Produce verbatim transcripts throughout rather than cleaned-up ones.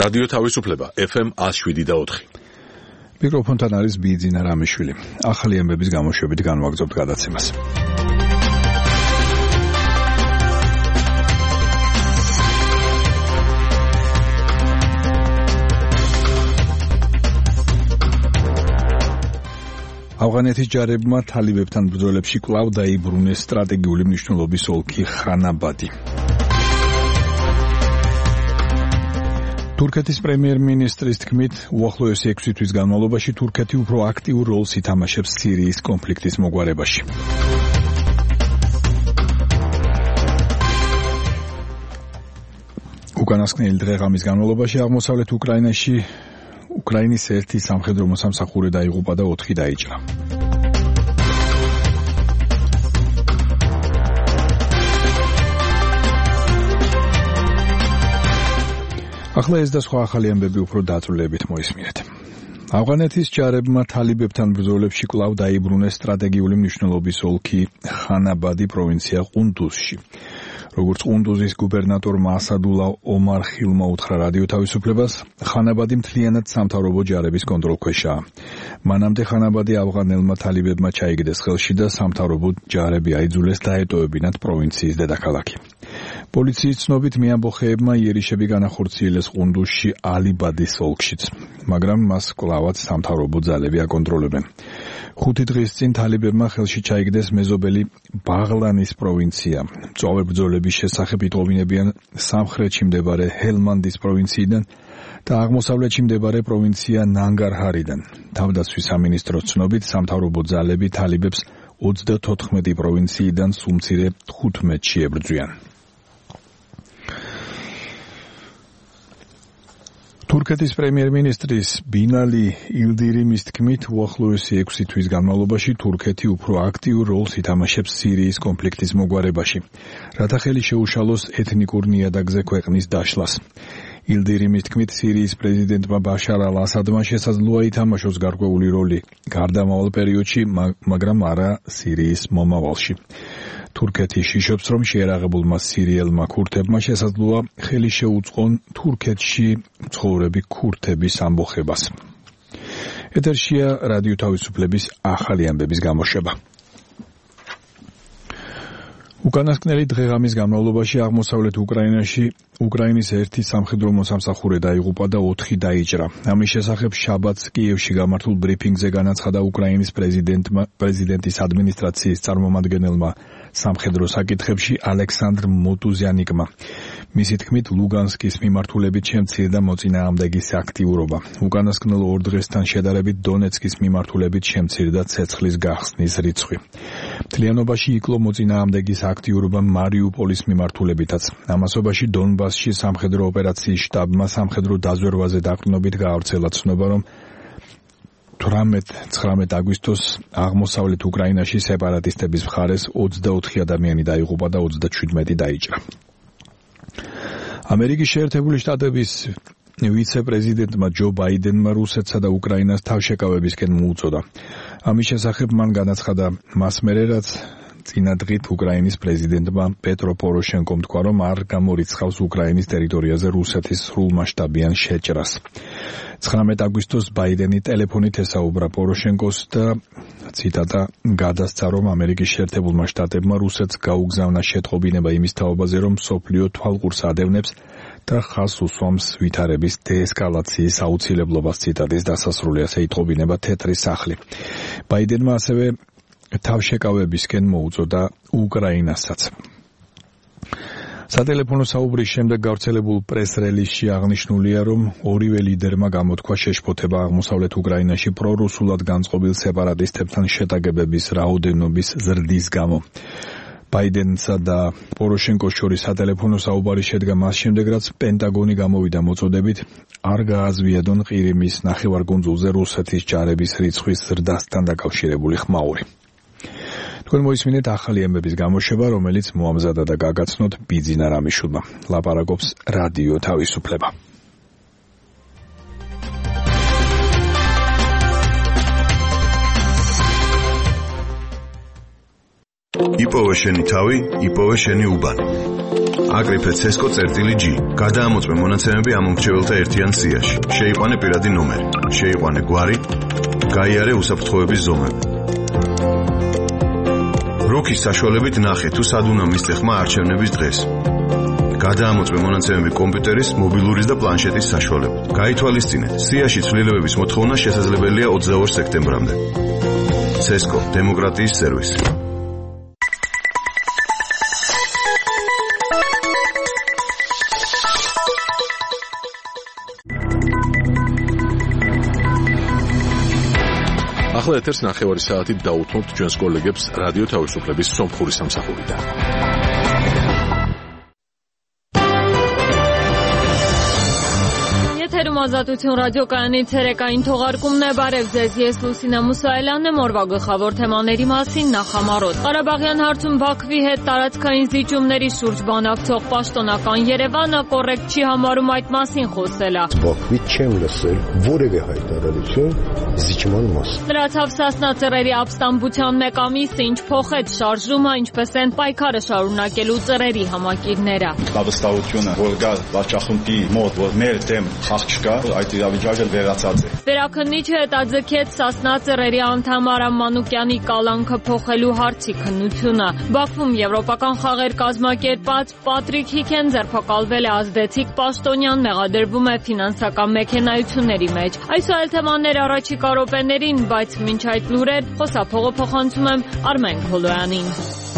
რადიო თავისუფლება ეფ ემ one oh seven და four. მიკროფონთან არის ბიძინა რამიშვილი. ახალი ამბების გამოშვებით განვაგრძობთ გადაცემას. ავღანეთის ჯარებმა თალიბებთან ბრძოლებში კვლავ დაიბრუნეს სტრატეგიული მნიშვნელობის ოლქი ხანაბადი. თურქეთის პრემიერ-მინისტრის თქმით, უახლოესი ექვსი თვის განმავლობაში თურქეთი უფრო აქტიურ როლს ითამაშებს სირიის კონფლიქტის მოგვარებაში. უკანასკნელი დღე-ღამის განმავლობაში აღმოსავლეთ უკრაინაში უკრაინის ერთი სამხედრო მოსამსახური დაიღუპა და ოთხი დაიჭრა. ახლა ეს და სხვა ახალი ამბები უფრო დაწვრილებით მოისმინეთ. ავღანეთის ჯარებმა თალიბებთან ბრძოლებში კვლავ დაიბრუნეს სტრატეგიული მნიშვნელობის ოლქი ხანაბადი პროვინცია ყუნდუზში. როგორც ყუნდუზის გუბერნატორმა ასადულა ომარხილმა უთხრა რადიო თავისუფლებას, ხანაბადი მთლიანად სამთავრობო ჯარების კონტროლქვეშაა. მანამდე ხანაბადი ავღანელმა თალიბებმა ჩაიგდეს ხელში და სამთავრობო ჯარები აიძულეს დაეტოვებინათ პროვინციის დედაქალაქი. პოლიციის ცნობით მეამბოხეებმა იერიშები განახორციელეს ყუნდუზში ალიბადის ოლქშიც, მაგრამ მას კვლავაც სამთავრობო ძალები აკონტროლებენ. ხუთი დღის წინ თალიბებმა ხელში ჩაიგდეს მეზობელი ბაღლანის პროვინცია. მწვავე ბრძოლების შესახებ იტყობინებიან სამხრეთში მდებარე ჰელმანდის პროვინციიდან და აღმოსავლეთში მდებარე პროვინცია ნანგარჰარიდან. თავდაცვის სამინისტროს ცნობით სამთავრობო ძალები თალიბებს ოცდათოთხმეტი პროვინციიდან სულ მცირე თხუთმეტში ებრძვიან. თურქეთის პრემიერ-მინისტრის ბინალი ილდირიმის თქმით, უახლოესი ექვსი თვის განმავლობაში თურქეთი უფრო აქტიურ როლს ითამაშებს სირიის კონფლიქტის მოგვარებაში, რათა ხელი შეუშალოს ეთნიკურ ნიადაგზე ქვეყნის დაშლას. ილდირიმის თქმით, სირიის პრეზიდენტმა ბაშარ ალ-ასადმა შესაძლოა ითამაშოს გარკვეული როლი გარდამავალ პერიოდში, მაგრამ არა სირიის მომავალში. თურქეთი შიშობს, რომ შეერაღებულმა სირიელმა ქურთებმა შესაძლოა ხელი შეუწყონ თურქეთში მცხოვრები ქურთების ამბოხებას. ეთერშია რადიო თავისუფლების ახალი ამბების გამოშვება. უკანასკნელი დღე-ღამის განმავლობაში აღმოსავლეთ უკრაინაში უკრაინის ერთი სამხედრო მოსამსახურე დაიღუპა და ოთხი დაიჭრა. ამის შესახებ შაბათს კიევში გამართულ ბრიფინგზე განაცხადა უკრაინის პრეზიდენტმა პრეზიდენტის ადმინისტრაციის წარმომადგენელმა სამხედრო საკითხებში ალექსანდრ მოტუზიანიკმა. მისი თქმით, ლუგანსკის მიმართულებით შემცირდა მოწინააღმდეგის აქტიურობა. უკანასკნელ ორ დღესთან შედარებით დონეცკის მიმართულებით შემცირდა ცეცხლის გახსნის რიცხვი. მთლიანობაში იკლო მოწინააღმდეგის აქტიურობა მარიუპოლის მიმართულებითაც. ამასობაში დონბასში სამხედრო ოპერაციის შტაბმა სამხედრო დაზვერვაზე დაყრდნობით გაავრცელა ცნობა, რომ თვრამეტ აგვისტოს აღმოსავლეთ უკრაინაში სეპარატისტების მხარეს ოცდაოთხი ადამიანი დაიღუპა და ოცდაჩვიდმეტი დაიჭრა. ამერიკის შეერთებული შტატების ვიცე-პრეზიდენტმა ჯო ბაიდენმა რუსეთსა და უკრაინას თავშეკავებისკენ მოუწოდა. ამის შესახებ მან განაცხადა მას მერე, რაც წინა დღით უკრაინის პრეზიდენტმა პეტრო პოროშენკომ თქვა, რომ არ გამორიცხავს უკრაინის ტერიტორიაზე რუსეთის სრულმასშტაბიან შეჭრას. ცხრამეტ აგვისტოს ბაიდენი ტელეფონით ესაუბრა პოროშენკოს და ციტატა გადასცა, რომ ამერიკის შეერთებულმა შტატებმა რუსეთს გაუგზავნა შეტყობინება იმის თაობაზე, რომ მსოფლიო თვალყურს ადევნებს და ხაზს უსვამს ვითარების დეესკალაციის აუცილებლობას. ციტატის დასასრული ასე იტყობინება თეთრი სახლი. ბაიდენმა ასევე თავშეკავებისკენ მოუწოდა უკრაინასაც. სატელეფონო საუბრის შემდეგ გავრცელებულ პრეს-რელიზში აღნიშნულია, რომ ორივე ლიდერმა გამოთქვა შეშფოთება აღმოსავლეთ უკრაინაში პრორუსულად განწყობილ სეპარატისტებთან შეტაკებების რაოდენობის ზრდის გამო. ბაიდენსა და პოროშენკოს შორის სატელეფონო საუბარი შედგა მას შემდეგ, რაც პენტაგონი გამოვიდა მოწოდებით არ გააზვიადონ ყირიმის ნახევარკუნძულზე რუსეთის ჯარების რიცხვის ზრდასთან დაკავშირებული ხმაური. თქვენ მოისმინეთ ახალი ამბების გამოშვება, რომელიც მოამზადა და გაგაცნოთ ბიძინა რამიშვილმა. ლაპარაკობს რადიო თავისუფლება. იპოვე შენი თავი, იპოვე შენი უბანი. აკრიფე ცესკო წერტილი G. გადაამოწმე მონაცემები ამ მომრჩეველთა ერთიან სიაში. შეიყვანე პირადი ნომერი, შეიყვანე გვარი, გაიარე უსაფრთხოების ზომები. როქის საშუალებით ნახე თუ სად უნდა მისცე ხმა არჩევნების დღეს. გადაამოწმე მონაცემები კომპიუტერის, მობილურის და პლანშეტის საშუალებით. გაითვალისწინეთ, სიაში ცვლილებების მოთხოვნა შესაძლებელია ოცდაორ სექტემბრამდე. ცესკო, დემოკრატიის სერვისი. ახლა ეთერს ნახევარი საათით დაუთმობთ ჩვენს კოლეგებს რადიო თავისუფლების სომხური სამსახურიდან. Ազատություն ռադիոկայանի ցերեկային թողարկումն է բարև ձեզ ես Լուսինա Մուսայելյանն եմ օրվա գլխավոր թեմաների մասին նախամարոտ Ղարաբաղյան հարցում Բաքվի հետ տարածքային զիջումների շուրջ բանակցող պաշտոնական Երևանը կոռեկտ չի համարում այդ մասին խոսելը Բաքվի չեմ լսել որևէ հայտարարություն զիջման մասին Լրացավ Սասնա ծռերի ապստամբության մեկ ամիսը ինչ փոխեց շարժումը ինչպես են պայքարը շարունակելու ծռերի համակիրները Վստահությունը որ գա վարչախմբի մոտ որ մեր դեմ խաղ չկա այդ իրավիճակը վերացած է Վերաքննիչը հետաձգեց Սասնա ծռերի անդամ Արամ Մանուկյանի կալանքը փոխելու հարցի քննությունը Բաքվում եվրոպական խաղեր կազմակերպած Պատրիկ Հիքեն ձերբակալվել է ազդեցիկ պաշտոնյան մեղադրվում է ֆինանսական մեքենայությունների մեջ Այսօր այլ թեմաներ առաջիկա րոպեներին բայց մինչ այդ լուրեր խոսափողը փոխանցում եմ Արմեն Քոլոյանին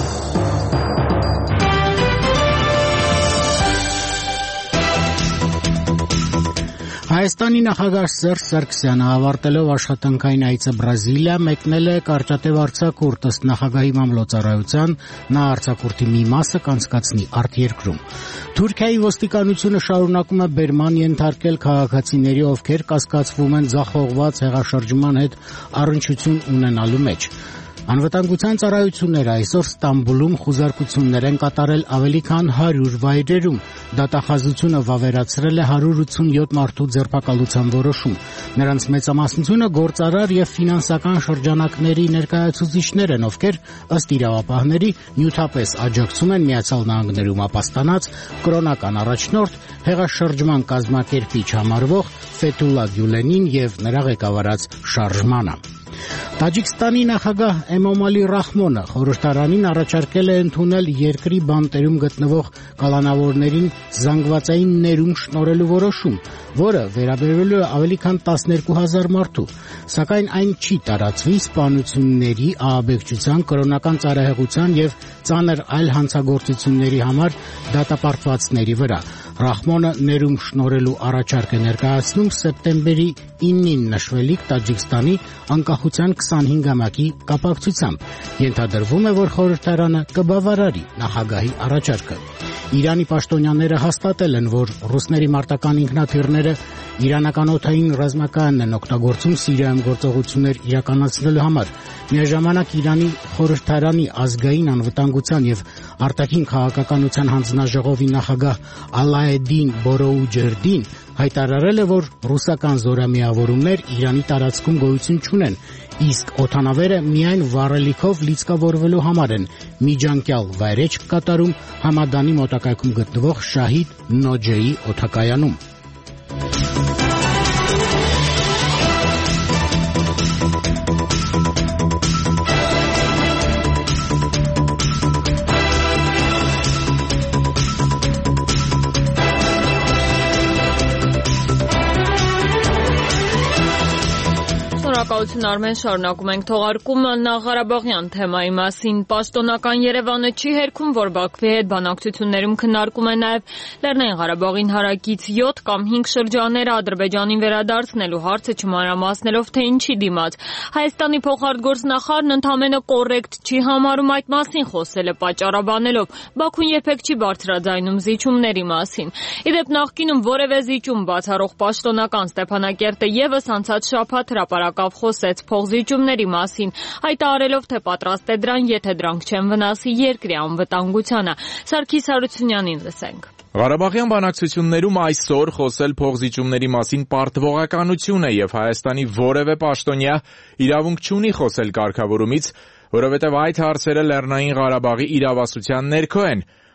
Հայաստանի նախագահ Սերժ Սարգսյանը ավարտելով աշխատանքային այցը Բրազիլիա մեկնել է կարճատև արձակուրդ ըստ նախագահի մամլոյցարայության նա արձակուրդի մի մասը կանցկացնի արտերկրում Թուրքիայի ոստիկանությունը շարունակում է բերման ենթարկել քաղաքացիների ովքեր կասկածվում են ձախողված հեղաշրջման հետ առնչություն ունենալու մեջ Անվտանգության ծառայությունները այսօր Ստամբուլում խուզարկություններ են կատարել ավելի քան հարյուր վայրերում։ Դատախազությունը վավերացրել է հարյուր ութսունյոթ մարդու ձերբակալության որոշում։ Նրանց մեծամասնությունը գործարար եւ ֆինանսական շրջանակների ներկայացուցիչներ են, ովքեր ըստ իրավապահների նյութապես աջակցում են Միացյալ Նահանգներում ապաստանած կրոնական առաջնորդ հեղաշրջման կազմակերպիչ համարվող Ֆեթուլլա Գյուլենին եւ նրա ղեկավարած շարժմանը։ Տաջիկստանի նախագահ Էմոմալի Ռախմոնը խորհրդարանին առաջարկել է ընդունել երկրի բանտերում գտնվող կալանավորներին զանգվածային ներում շնորհելու որոշում, որը վերաբերելու է ավելի քան տասներկու հազար մարդու, սակայն այն չի տարածվի սպանությունների, ահաբեկչության, կրոնական ծառայողության եւ ծանր այլ հանցագործությունների համար դատապարտվածների վրա։ Ռախմոնը ներում շնորհելու առաջարկ է ներկայացնում սեպտեմբերի իննին նշվելիք Տաջիկստանի անկախության քսանհինգամյակի կապակցությամբ։ Ենթադրվում է, որ խորհրդարանը կբավարարի նախագահի առաջարկը։ Իրանի պաշտոնյաները հաստատել են, որ ռուսների մարտական ինքնաթիռները իրանական օդային ռազմականն են օգտագործում Սիրիայում գործողություններ իրականացնելու համար։ Միաժամանակ Իրանի խորհրդարանի ազգային անվտանգության եւ արտաքին քաղաքականության հանձնաժողովի նախագահ Ալայեդին Բորոուջերդին հայտարարել է, որ ռուսական զորամիավորումներ Իրանի տարածքում գոյություն չունեն, իսկ օդանավերը միայն վառելիքով լիցքավորվելու համար են միջանկյալ վայրեջք կատարում Համադանի մոտակայքում գտնվող Շահիդ Նոջեի օդակայանում։ Շնորհակալություն Արմեն, շարունակում ենք թողարկումը Ղարաբաղյան թեմայի մասին։ Պաշտոնական Երևանը չի հերքում, որ Բաքվի հետ բանակցություններում քննարկում է նաև Լեռնային Ղարաբաղին հարակից յոթ կամ հինգ շրջանները Ադրբեջանին վերադարձնելու հարցը չմանրամասնելով, թե ինչի դիմաց։ Հայաստանի փոխարտգործնախարարն ընդամենը կոռեկտ չի համարում այդ մասին խոսելը, պատճառաբանելով Բաքուն երբեք չի բարձրաձայնում զիջումների մասին։ Իդեպ նախկինում որևէ զիջում բացառող պաշտոնական Ստեփանակերտը եւս անցած շաբաթ հրապարակավ խոսեց փոխզիջումների մասին, հայտարարելով, թե պատրաստ է դրան, եթե դրանք չեն վնասի երկրի անվտանգությանը։ Սարգիս Հարությունյանին լսենք։ Ղարաբաղյան բանակցություններում այսօր խոսել փոխզիջումների մասին պարտվողականություն է եւ Հայաստանի որևէ պաշտոնյա իրավունք չունի խոսել կարգավորումից, որովհետեւ այդ հարցերը Լեռնային Ղարաբաղի իրավասության ներքո են։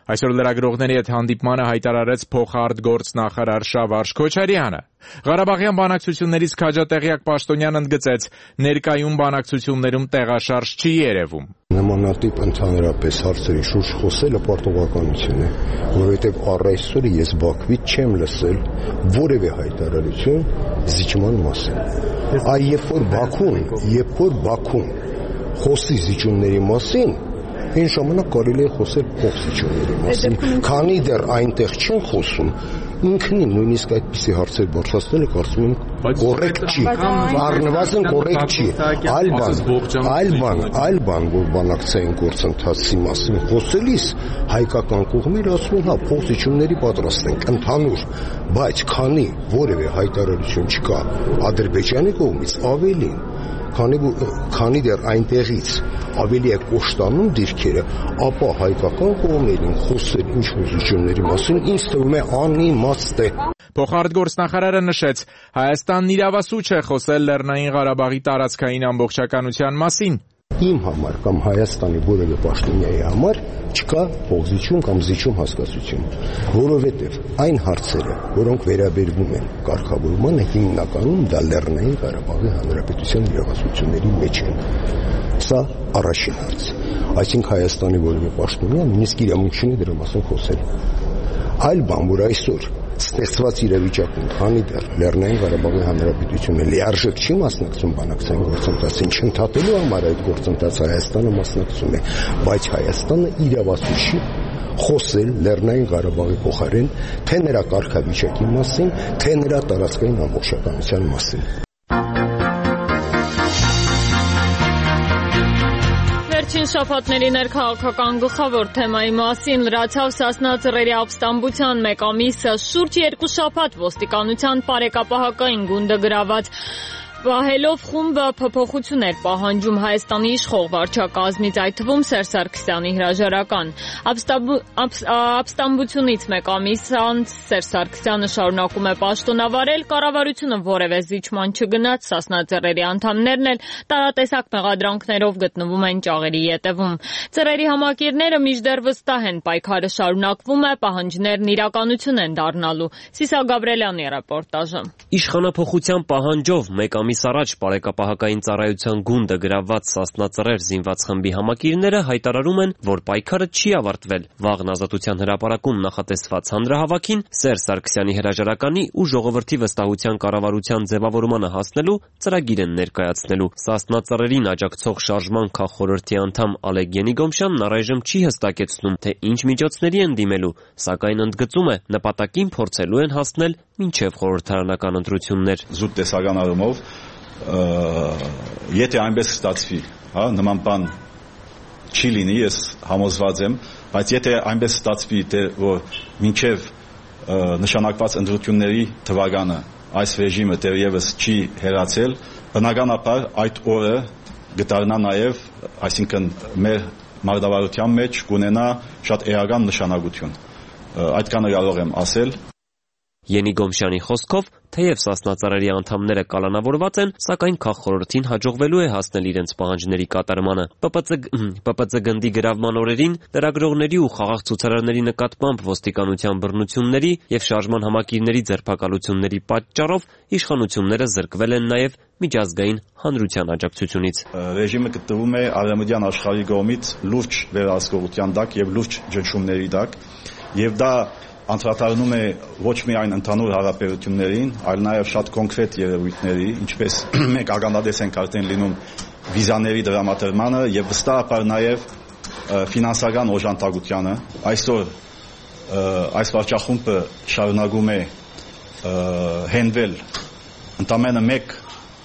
Այսօր լրագրողների հետ հանդիպմանը հայտարարեց փոխարտգործնախարար Շավարժ Քոչարյանը։ Ղարաբաղյան բանակցություններից քաջատեղյակ Պաշտոնյան ընդգծեց, ներկայում բանակցություններում տեղաշարժ չի երևում։ Նմանատիպ ընդհանրապես հարցերի շուրջ խոսելը պարտավորականություն է, որովհետև առ այսօր ես Բաքվից չեմ լսել որևէ հայտարարություն զիջման մասին։ Այ երբ որ Բաքուն, երբ որ Բաքուն խոսի զիջումների մասին, այն ժամանակ կարելի է խոսել փոխզիջումների մասին։ Քանի դեռ այնտեղ չեն խոսում, ինքնին նույնիսկ այդպիսի հարցեր բարձրացնելը կարծում եմ կոռեկտ չի, առնվազն կոռեկտ չի։ Այլ բան, այլ բան, այլ բան, որ բանակցային գործընթացի մասին խոսելիս հայկական կողմերը ասում են, հա, փոխզիջումների պատրաստ ենք, ընդհանուր, բայց քանի որևէ հայտարարություն չկա Ադրբեջանի կողմից, ավելին Քանի, քանի դեռ այնտեղից ավելի է կոշտանում դիրքերը, ապա հայկական կողմերին խոսել ինչ-որ զիջումների մասին ինձ թվում է անիմաստ է։ Փոխարտգործնախարարը նշեց, Հայաստանն իրավասու չէ խոսել Լեռնային Ղարաբաղի տարածքային ամբողջականության մասին։ Իմ համար կամ Հայաստանի որևէ պաշտոնյայի համար չկա փոխզիջում կամ զիջում հասկացություն, որովհետև այն հարցերը, որոնք վերաբերվում են կարգավորմանը, հիմնականում դա Լեռնային Ղարաբաղի Հանրապետության իրավասությունների մեջ են։ Սա առաջին հարց։ Այսինքն Հայաստանի որևէ պաշտոնյա նույնիսկ իրավունք չունի դրա մասին խոսել։ Այլ բան, որ այսօր ստեղծված իրավիճակում, քանի դեռ Լեռնային Ղարաբաղի Հանրապետությունը լիարժեք չի մասնակցում բանակցային գործընթացին, չընդհատելու համար այդ գործընթացը Հայաստանը մասնակցում է, բայց Հայաստանը իրավասու չի խոսել Լեռնային Ղարաբաղի փոխարեն թե նրա կարգավիճակի մասին, թե նրա տարածքային ամբողջականության մասին։ Վերջին շաբաթների ներքաղաքական գլխավոր թեմայի մասին լրացավ Սասնա Ծռերի ապստամբության մեկ ամիսը, շուրջ երկու շաբաթ ոստիկանության պարեկապահական գունդը գրաված Պահելով խումբը փոփոխություն էր պահանջում Հայաստանի իշխող վարչակազմից, այդ թվում Սերժ Սարգսյանի հրաժարական։ Ապստամբությունից մեկ ամիս անց Սերժ Սարգսյանը շարունակում է պաշտոնավարել, կառավարությունը որևէ զիջման չգնաց, Սասնա Ծռերի անդամներն էլ տարատեսակ մեղադրանքներով գտնվում են ճաղերի ետևում։ Ծռերի համակիրները մինչդեռ վստահ են, պայքարը շարունակվում է, պահանջներն իրականություն են դառնալու։ Սիսա Գաբրելյանի ռեպորտաժը։ Իշխանափոխության պահանջով մեկ ամիս առաջ պարեկապահական ծառայության գունդը գրաված Սասնա Ծռեր զինված խմբի համակիրները հայտարարում են, որ պայքարը չի ավարտվել։ Վաղն Ազատության հրապարակում նախատեսված հանրահավաքին Սերժ Սարգսյանի հրաժարականի ու ժողովրդի վստահության կառավարության ձևավորմանը հասնելու ծրագիր են ներկայացնելու։ Սասնա Ծռերին աջակցող շարժման քաղխորհրդի անդամ Ալեկ Ենիգոմշյանն առայժմ չի հստակեցնում, թե ինչ միջոցների են դիմելու, սակայն ընդգծում է, նպատակին փորձելու են հասնել մինչև խորհրդարանական ընտրություններ։ Զուտ տեսական առումով, եթե այնպես ստացվի, հա, նման բան չի լինի, ես համոզված եմ, բայց եթե այնպես ստացվի, որ մինչև նշանակված ընտրությունների թվականը այս ռեժիմը դեռևս չի հեռացել, բնականաբար այդ օրը գտարնա նաև, այսինքն մեր մարտավարության մեջ կունենա շատ էական նշանակություն։ Այդքանը կարող եմ ասել։ Ենիգոմշյանի խոսքով, թեև Սասնա Ծռերի անդամները կալանավորված են, սակայն քաղխորհրդին հաջողվելու է հասնել իրենց պահանջների կատարմանը։ Պ Պ Ծ գնդի գրավման օրերին լրագրողների ու խաղաղ ցուցարարների նկատմամբ ոստիկանության բռնությունների եւ շարժման համակիրների ձերբակալությունների պատճառով իշխանությունները զրկվել են նաեւ միջազգային հանրության աջակցությունից։ Ռեժիմը գտնվում է արևմտյան աշխարհի կողմից լուրջ վերահսկողության տակ եւ լուրջ ճնշումների տակ, եւ դա անդրադառնում է ոչ միայն ընդհանուր հարաբերություններին, այլ նաև շատ կոնկրետ երևույթների, ինչպես մենք ականատես ենք արդեն լինում վիզաների դրամատրմանը եւ վստահաբար նաև ֆինանսական օժանդակությանը։ Այսօր այս վարչախումբը շարունակում է հենվել ընդամենը մեկ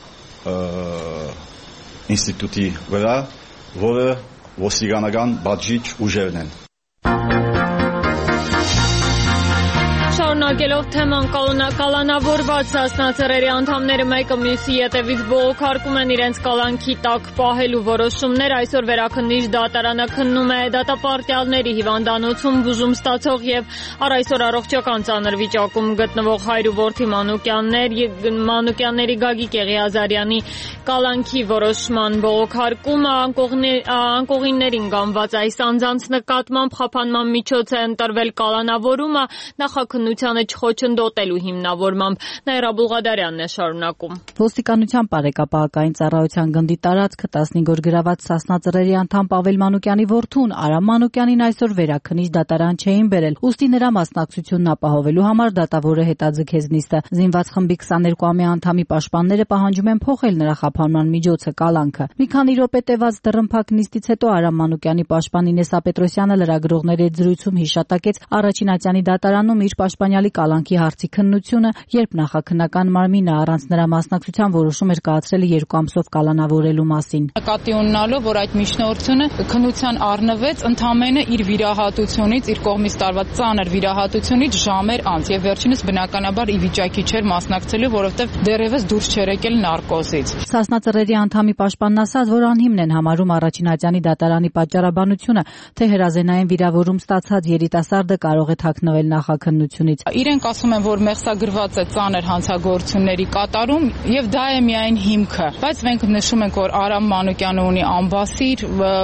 ինստիտուտի վրա, որը ոստիկանական բաժիչ ուժերն են։ Շարունակելով թեման կալանավորված Սասնա անդամները մեկը մյուսի ետևից բողոքարկում են իրենց կալանքի տակ պահելու որոշումներ, այսօր վերաքննիչ դատարանը քննում է դատապարտյալների հիվանդանոցում բուժում ստացող եւ առ այսօր առողջական ծանր վիճակում գտնվող հայր ու որդի Մանուկյաններ Մանուկյանների Գագիկ Եղիազարյանի կալանքի որոշման բողոքարկումը անկողիններին գանված այս անձանց նկատմամբ խափանման միջոց է ընտրվել կալանավորումը նախաքննությանը չխոչընդոտելու հիմնավորմամբ։ Նաիրա Բուլղադարյանն է շարունակում։ Ոստիկանության բարեկապահական ծառայության գնդի տարածքը տասնհինգ օր գրաված Սասնա ծռերի անդամ Պավել Մանուկյանի որդուն Արամ Մանուկյանին այսօր վերաքննիչ դատարան չէին բերել, ուստի նրա մասնակցությունն ապահովելու համար դատավորը հետաձգեց նիստը։ Զինված խմբի քսաներկուամյա անդամի պաշտպանները պահանջում են փոխել նրա խափանման միջոցը կալանքը։ Մի քանի րոպե տևած դռնփակ նիստից հետո Արամ Մանուկյանի պաշտպան Ինեսա Պետրոսյանը լրագրողների հետ զրույցում հիշատակեց առաջին ատյանի դատարանում իր պաշտպանյալի կալանքի հարցի քննությունը, երբ նախաքննական մարմինը առանց նրա մասնակցության որոշում էր կայացրել երկու ամսով կալանավորելու մասին։ Նկատի ունենալով, որ այդ միջնորդությունը քննության առնվեց ընդամենը իր վիրահատությունից, իր կողմից տարված ծանր վիրահատությունից ժամեր անց եւ վերջինս բնականաբար ի վիճակի չէր մասնակցելու, որովհետեւ դեռևս դուրս չէր եկել նարկոզից։ Սասնա ծռերի անդամի պաշտպանն ասաց, որ անհիմն են համարում առաջին ատյանի դատարանի պատճառաբանությունը, թե հրազենային վիրավորում ստացած երիտասարդը կարող է թաքնվել նախաքննությունից։ Իրենք ասում են, որ մեղսագրված է ծանր հանցագործությունների կատարում եւ դա է միայն հիմքը, բայց մենք նշում ենք, որ Արամ Մանուկյանը ունի ամբասիր,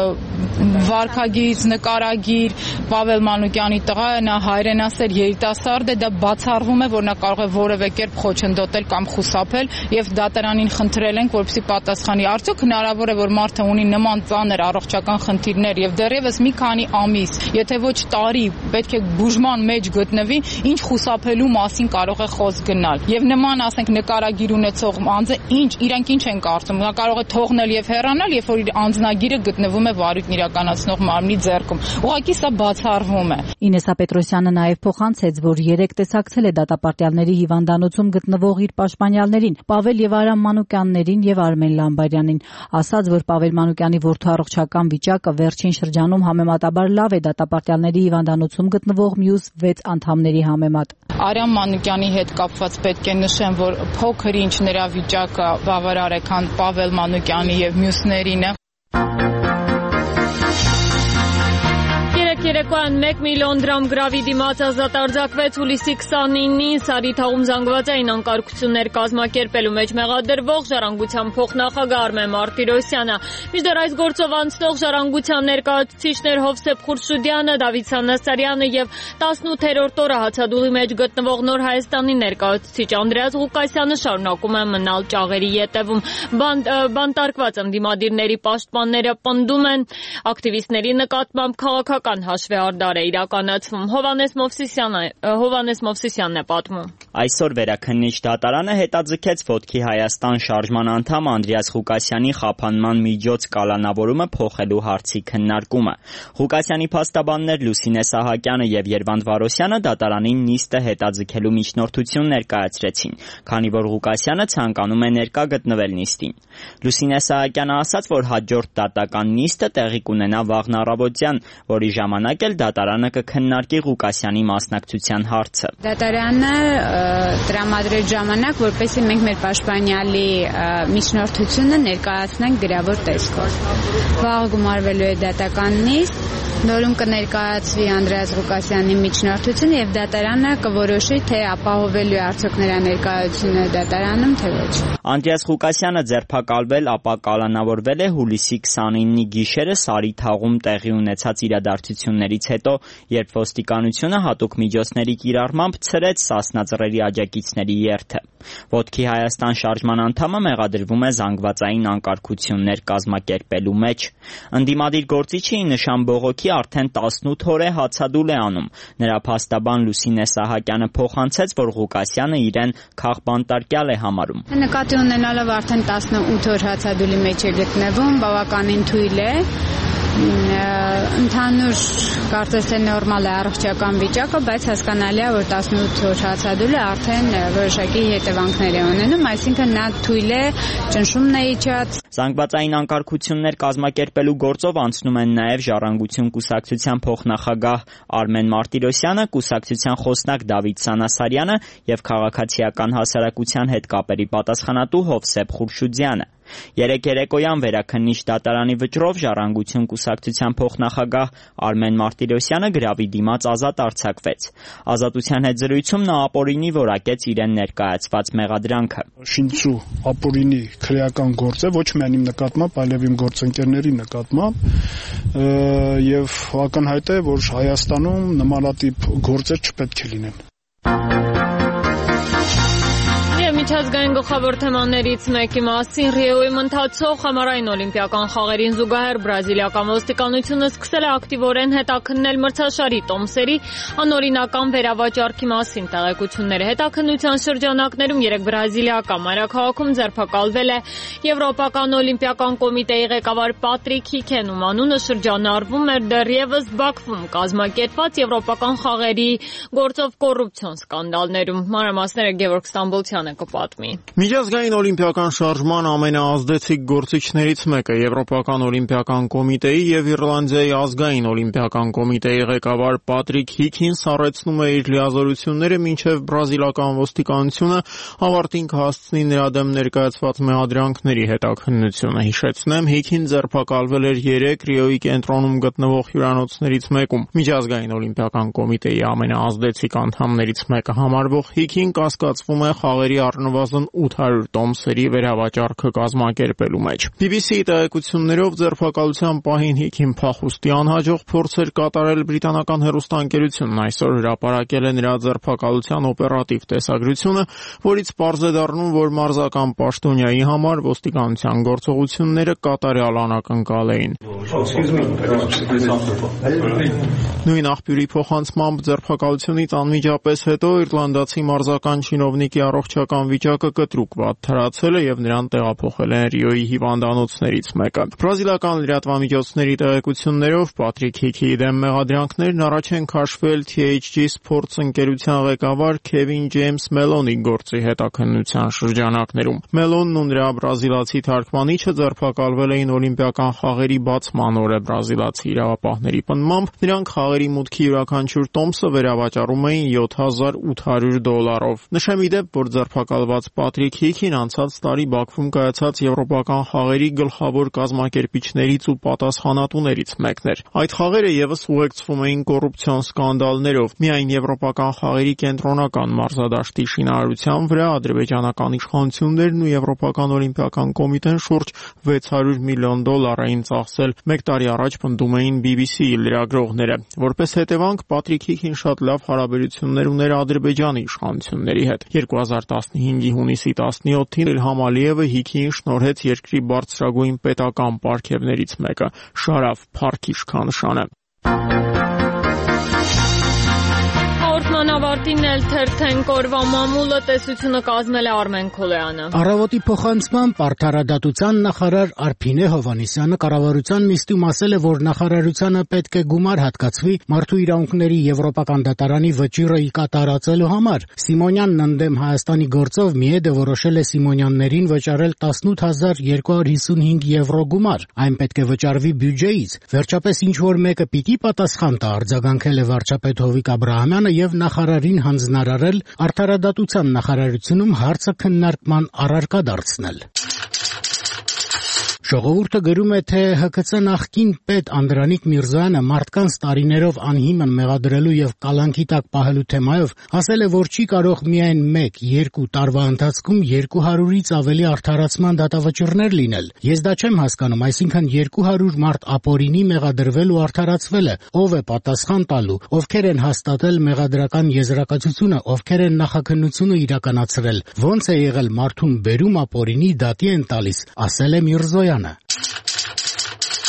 վարքագիր, նկարագիր, Պավել Մանուկյանի տղա է, նա հայրենասեր երիտասարդ է, դա բացառվում է, որ նա կարող է որևէ կերպ խոչընդոտել կամ խուսափել եւ դատարանին խնդրել ենք, որպեսզի պատասխանի։ Արդյոք հնարավոր է, որ մարդը ունի նման ծանր առողջական խնդիրներ եւ դեռևս մի քանի ամիս, եթե ոչ տարի, պետք է բուժման մեջ գտնվի, ինչ խուսափելու մասին կարող է խոսք գնալ։ Եվ նման, ասենք, նկարագիր ունեցող անձը ինչ, իրանք ինչ են կարծում, նա կարող է թողնել եւ հեռանալ, երբ որ իր անձնագիրը գտնվում է վարույթն իրականացնող մարմնի ձեռքում։ Ուղղակի սա բացառվում է։ Ինեսա Պետրոսյանը նաեւ փոխանցեց, որ երեք տեսակցել է դատապարտյալների հիվանդանոցում գտնվող իր պաշտպանյալներին, Պավել եւ Արամ Մանուկյաններին եւ Արմեն Լամբարյանին, ասաց, որ Պավել Մանուկյանի որդու առողջական վիճակը վերջին շրջանում համեմատաբար լավ է դատապարտյալների հիվանդանոցում գտնվող մյուս վեց անդամների համեմատ։ Արամ Մանուկյանի հետ կապված պետք է նշեմ, որ փոքր ինչ նրա վիճակը բավարար է, քան Պավել Մանուկյանի եւ մյուսներինը։ Երեկոյան մեկ միլիոն դրամ գրավի դիմաց ազատ արձակվեց հուլիսի քսանինին Սարիթաղում զանգվածային անկարգություններ կազմակերպելու մեջ մեղադրվող Ժառանգության փոխնախագահ Արմեն Մարտիրոսյանը։ Մինչդեռ այս գործով անցնող Ժառանգության ներկայացուցիչներ Հովսեփ Խուրշուդյանը, Դավիթ Սանասարյանը եւ տասնութերորդ օրը հացադուլի մեջ գտնվող Նոր Հայաստանի ներկայացուցիչ Անդրեաս Ղուկասյանը շարունակում են մնալ ճաղերի ետևում։ Բանտարկված ընդդիմադիրների պաշտպանները պնդում են ակտիվիստների նկատմամբ քաղաքական հաշվեհարդար է իրականացվում։ Հովանես Մովսիսյանը Հովանես Մովսիսյանն է պատմում։ Այսօր վերաքննիչ դատարանը հետաձգեց Ոտքի Հայաստան շարժման անդամ Անդրեաս Ղուկասյանի խափանման միջոց կալանավորումը փոխելու հարցի քննարկումը։ Ղուկասյանի փաստաբաններ Լուսինե Սահակյանը եւ Երվանդ Վարոսյանը դատարանին նիստը հետաձգելու միջնորդություն ներկայացրեցին, քանի որ Ղուկասյանը ցանկանում է ներկա գտնվել նիստին։ Լուսինե Սահակյանը ասաց, որ հաջորդ դատական նիստը տեղի կունենա վաղն առավոտյան, որի ժամանակ էլ դատարանը կքննարկի Ղուկասյանի մասնակցության հարցը։ Դատարանը տրամադրեց ժամանակ, որպեսզի մենք մեր պաշտպանյալի միջնորդությունը ներկայացնենք գրավոր տեսքով։ Վաղ գումարվելու է դատական նիստ, որում կներկայացվի Անդրեաս Ղուկասյանի միջնորդությունը եւ դատարանը կորոշի, թե ապահովելու է արդյոք նրա ներկայությունը դատարանում, թե ոչ։ Անդրեաս Ղուկասյանը ձերբակալվել, ապա կալանավորվել է հուլիսի քսանինի գիշերը Սարիթաղում տեղի ունեցած իրադարձություններից հետո, երբ ոստիկանությունը հատուկ միջոցների կիրառմամբ ցրեց Սասնա ծռերի աջակիցների երթը։ Ոտքի Հայաստան շարժման անդամը մեղադրվում է զանգվածային անկարգություններ կազմակերպելու մեջ։ Ընդդիմադիր գործիչը ի նշան բողոքի արդեն տասնութ օր է հացադուլ է անում։ Նրա փաստաբան Լուսինե Սահակյանը փոխանցեց, որ Ղուկասյանը իրեն քաղբանտարկյալ է համարում։ Նկատի ունենալով արդեն տասնութ օր հացադուլի մեջ է գտնվում, բավականին թույլ է ընդհանուր կարծես թե նորմալ է առողջական վիճակը, բայց հասկանալի է, որ տասնութ օր հացադուլը արդեն որոշակի հետևանքներ է ունենում, այսինքն նա թույլ է ճնշումն է իջած։ Զանգվածային անկարգություններ կազմակերպելու գործով անցնում են նաև Ժառանգություն կուսակցության փոխնախագահ Արմեն Մարտիրոսյանը, կուսակցության խոսնակ Դավիթ Սանասարյանը եւ քաղաքացիական հասարակության հետ կապերի պատասխանատու Հովսեփ Խուրշուդյանը։ Երեկ երեկոյան Վերաքննիչ դատարանի վճռով Ժառանգություն կուսակցության փոխնախագահ Արմեն Մարտիրոսյանը գրավի դիմաց ազատ արձակվեց։ Ազատության հետ զրույցում նա ապօրինի որակեց իրեն ներկայացված մեղադրանքը։ Շինծու ապօրինի քրեական գործ է ոչ միայն իմ նկատմամբ, այլև իմ գործընկերների նկատմամբ, եւ ակնհայտ է, որ Հայաստանում նմանատիպ գործեր չպետք է լինեն։ Միջազգային գլխավոր թեմաներից մեկի մասին Ռիոյում ընթացող համառային օլիմպիական խաղերին զուգահեռ բրազիլիական ոստիկանությունը սկսել է ակտիվորեն հետաքննել մրցաշարի տոմսերի անօրինական վերավաճառքի մասին տեղեկությունները։ Հետաքննության շրջանակներում երեք բրազիլիական մայրաքաղաքում ձերբակալվել է Եվրոպական օլիմպիական կոմիտեի ղեկավար Պատրիկ Հիքեն, ում անունը շրջանառվում էր դեռևս Բաքվում կազմակերպված Եվրոպական խաղերի գործով կոռուպցիոն սկանդալներում։ Մանրամասները Գևորգ Ստամբոլցյանը պատմի։ Միջազգային օլիմպիական շարժման ամենաազդեցիկ գործիչներից մեկը Եվրոպական օլիմպիական կոմիտեի եւ Իռլանդիայի ազգային օլիմպիական կոմիտեի ղեկավար Պատրիկ Հիքին սառեցնում է իր լիազորությունները մինչեւ բրազիլական ոստիկանությունը ավարտին կհասցնի նրա դեմ ներկայացված մեղադրանքների հետաքննությունը։ Հիշեցնեմ, Հիքին ձերբակալվել էր երեք Ռիոյի կենտրոնում գտնվող հյուրանոցներից մեկում։ Միջազգային օլիմպիական կոմիտեի ամենաազդեցիկ անդամներից մեկը համարվող Հիքին կասկածվում է խաղերի առնվազն ութ հարյուր տոմսերի վերավաճառքը կազմակերպելու մեջ։ բի բի սի-ի տեղեկություններով ձերբակալության պահին Հիքին փախուստի անհաջող փորձեր կատարել բրիտանական հեռուստաընկերությունն այսօր հրապարակել է նրա ձերբակալության օպերատիվ տեսագրությունը, որից պարզ է դառնում, որ մարզական պաշտոնյայի համար ոստիկանության գործողությունները կատարյալ անակնկալ էին։ Նույն աղբյուրի փոխանցմամբ ձերբակալությունից անմիջապես հետո իռլանդացի մարզական չինովնիկի առողջական վիճակը կտրուկ վատթարացել է եւ նրան տեղափոխել են Ռիոյի հիվանդանոցներից մեկը։ Բրազիլական լրատվամիջոցների տեղեկություններով Պատրիկ Հիքիի դեմ մեղադրանքներն առաջ են քաշվել Թի Էյչ Ջի Sports ընկերության ղեկավար Քևին Ջեյմս Մելոնի գործի հետաքննության շրջանակներում։ Մելոնն ու նրա բրազիլացի թարգմանիչը ձերբակալվել էին օլիմպիական խաղերի բացման օրը բրազիլացի իրավապահների պնդմամբ, նրանք խաղերի մուտքի յուրաքանչյուր տոմսը վերավաճառում էին յոթ հազար ութ հարյուր դոլարով։ Նշեմ ի դեպ, որ ձերբակալված Պատրիկ Հիքին անցած տարի Բաքվում կայացած Եվրոպական խաղերի գլխավոր կազմակերպիչներից ու պատասխանատուներից մեկն էր։ Այդ խաղերը եւս ուղեկցվում էին կոռուպցիոն սկանդալներով։ Միայն Եվրոպական խաղերի կենտրոնական մարզադաշտի շինարարության վրա ադրբեջանական իշխանություններն ու Եվրոպական օլիմպիական կոմիտեն շուրջ վեց հարյուր միլիոն դոլար էին ծախսել։ Մեկ տարի առաջ պնդում էին բի բի սի-ի լրագրողները։ Որպես հետևանք Պատրիկ Հիքին շատ լավ հարաբերություններ ուներ Ադրբեջանի իշխանությունների հետ։ երկու հազար տասնհինգի հունիսի տասնյոթին Իլհամ Ալիևը Հիքիին շնորհեց երկրի բարձրագույն պետական պարգևներից մեկը՝ Շարաֆ Փարքի իշխանանշանը։ Ավարտին էլ թերթենք օրվա մամուլը տեսությունը կազմել է Արմեն Քոլոյանը։ Առավոտի փոխանցմամբ արդարադատության նախարար Արփինե Հովհաննիսյանը կառավարության նիստում ասել է, որ նախարարությանը պետք է գումար հատկացվի մարդու իրավունքների եվրոպական դատարանի վճիռը կատարածելու համար։ Սիմոնյանն ընդդեմ Հայաստանի գործով Միեդը որոշել է Սիմոնյաններին վճարել տասնութ հազար երկու հարյուր հիսունհինգ եվրո գումար։ Այն պետք է վճարվի բյուջեից։ Վերջապես ինչ որ մեկը պիտի պատասխան տա, արձագանքել է վարչապետ Հովիկ Աբրահամյանը եւ նախարարին հանձնարարել արդարադատության նախարարությունում հարցը քննարկման առարկա դարձնել։ Ժողովուրդը գրում է, թե Հ K C նախկին պետ Անդրանիկ Միրզոյանը մարդկանց տարիներով անհիմն մեղադրելու եւ կալանքի տակ պահելու թեմայով ասել է, որ չի կարող միայն մեկ երկու տարվա ընթացքում երկու հարյուրից ավելի արդարացման դատավճիռներ լինել։ Ես դա չեմ հասկանում, այսինքն երկու հարյուր մարդ ապօրինի մեղադրվել ու արդարացվել է, ով է պատասխան տալու, ովքեր են հաստատել մեղադրական եզրակացությունը, ովքեր են նախաքննությունը իրականացրել, ոնց է եղել մարդուն բերում ապօրինի դատի են տալիս, ասել է Միրզոյանը։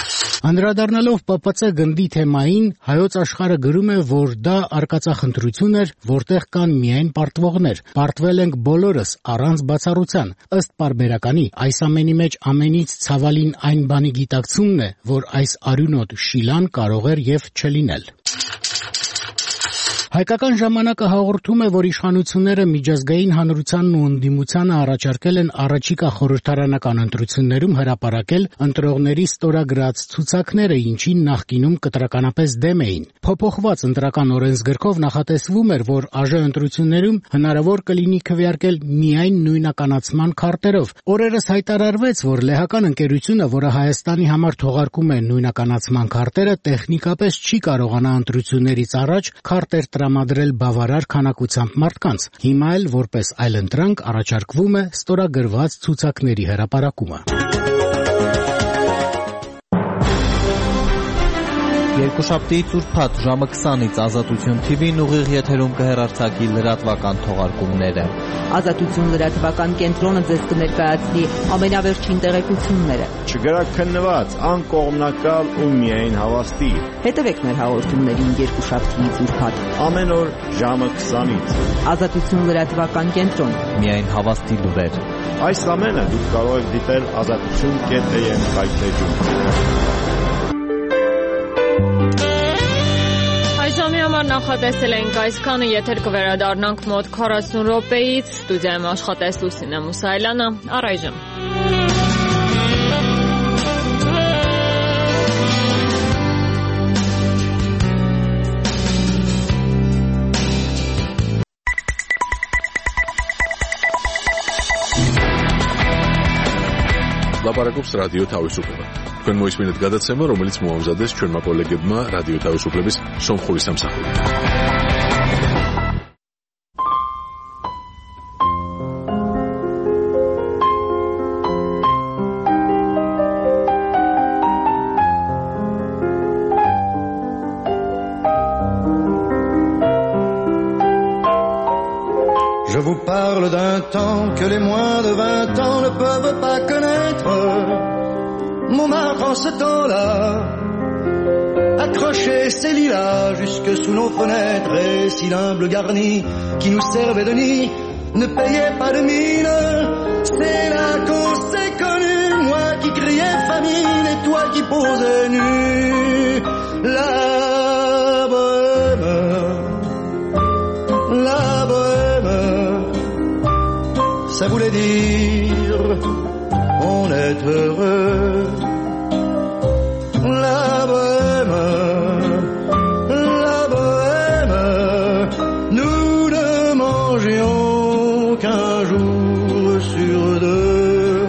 Անդրադառնալով Պ Պ Ց գնդի թեմային, Հայոց աշխարհը գրում է, որ դա արկածախնդրություն էր, որտեղ կան միայն պարտվողներ։ Պարտվել ենք բոլորս առանց բացառության։ Ըստ պարբերականի, այս ամենի մեջ ամենից ցավալին այն բանի գիտակցումն է, որ այս արյունոտ շիլան կարող էր եւ չլինել։ Հայկական ժամանակը հաղորդում է, որ իշխանությունները միջազգային հանրությանն ու ընդդիմությանը առաջարկել են առաջիկա խորհրդարանական ընտրություններում հրապարակել ընտրողների ստորագրած ցուցակները, ինչին նախկինում կտրականապես դեմ էին։ Փոփոխված ընտրական օրենսգրքով նախատեսվում էր, որ ԱԺ ընտրություններում հնարավոր կլինի քվեարկել միայն նույնականացման քարտերով։ Օրերս հայտարարվեց, որ լեհական ընկերությունը, որը Հայաստանի համար թողարկում է նույնականացման քարտերը, տեխնիկապես չի կարողանա ընտրություններից առաջ քարտեր տրամադրել բավարար քանակությամբ մարդկանց։ Հիմա էլ որպես այլընտրանք առաջարկվում է ստորագրված ցուցակների հրապարակումը։ Երկուշաբթիից ուրբաթ ժամը քսանից Ազատություն Թի Վին ուղիղ եթերում կհեռարձակի լրատվական թողարկումները։ Ազատություն լրատվական կենտրոնը ձեզ կներկայացնի ամենավերջին տեղեկությունները։ Չգրաքննված, անկողմնակալ ու միայն հավաստի։ Հետևեք մեր հաղորդումներին երկուշաբթիից ուրբաթ ամեն օր ժամը քսանից։ Ազատություն լրատվական կենտրոն։ Միայն հավաստի լուրեր։ Այս ամենը դուք կարող եք դիտել ազատություն կետ է եմ կայքեջում։ Ժամի համար նախատեսել ենք այսքանը, եթեր կվերադառնանք մոտ քառասուն րոպեից, ստուդիայում աշխատեց Լուսինե Մուսայելյանը, առայժմ։ Լապարակობს ռադիո Თავისუფლება։ Თქვენ მოისმინეთ გადაცემა, რომელიც მოამზადეს ჩვენმა კოლეგებმა რადიო თავისუფლების სომხური სამსახურიდან. Je vous parle d'un temps que les moins de vingt ans ne peuvent pas connaître. Montmartre en ce temps-là accrochait ses lilas jusque sous nos fenêtres, et si l'humble garni qui nous servait de nid ne payait pas de mine, c'est là qu'on s'est connus, moi qui criais famine et toi qui posais nu. La bohème, la bohème, ça voulait dire on est heureux. La bohème, la bohème, nous ne mangions qu'un jour sur deux.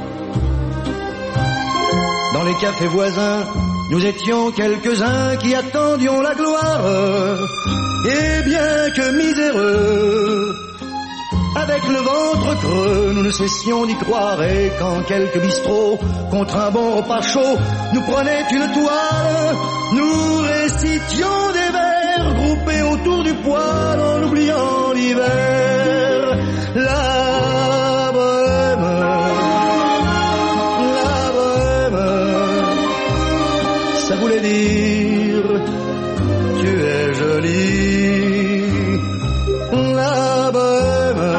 Dans les cafés voisins, nous étions quelques-uns qui attendions la gloire. Et bien que miséreux, avec le ventre creux, nous ne cessions d'y croire. Et quand quelques bistrots, contre un bon repas chaud, nous prenaient une toile, nous récitions des vers groupés autour du poêle en oubliant l'hiver. La bohème, la bohème, ça voulait dire tu es jolie. La bohème,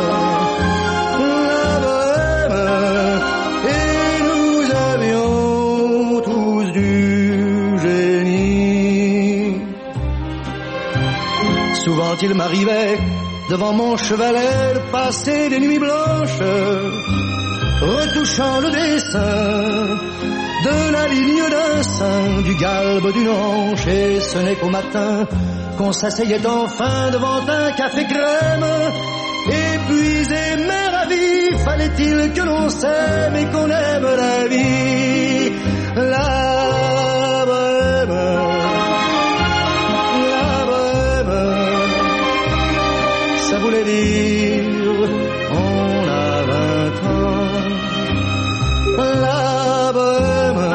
souvent il m'arrivait devant mon chevalet de passer des nuits blanches, retouchant le dessin de la ligne d'un sein, du galbe d'une hanche. Et ce n'est qu'au matin qu'on s'asseyait enfin devant un café crème. Épuisé mais ravi, fallait-il que l'on s'aime et qu'on aime la vie. La bohème, ça voulait dire on a vingt ans. La bohème,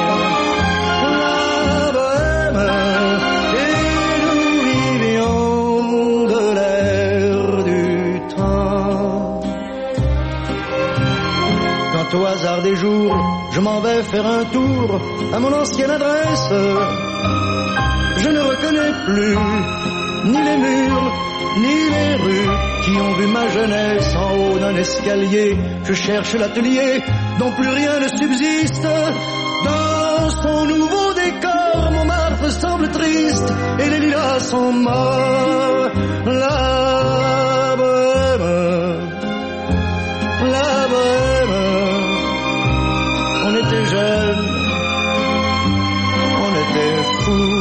la bohème, et nous vivions de l'air du temps. Quand au hasard des jours je m'en vais faire un tour à mon ancienne adresse. Je ne reconnais plus ni les murs, ni les rues qui ont vu ma jeunesse en haut d'un escalier. Je cherche l'atelier dont plus rien ne subsiste. Dans son nouveau décor, Montmartre semble triste et les lilas sont morts. La bohème, la bohème, on était jeunes, on était fous.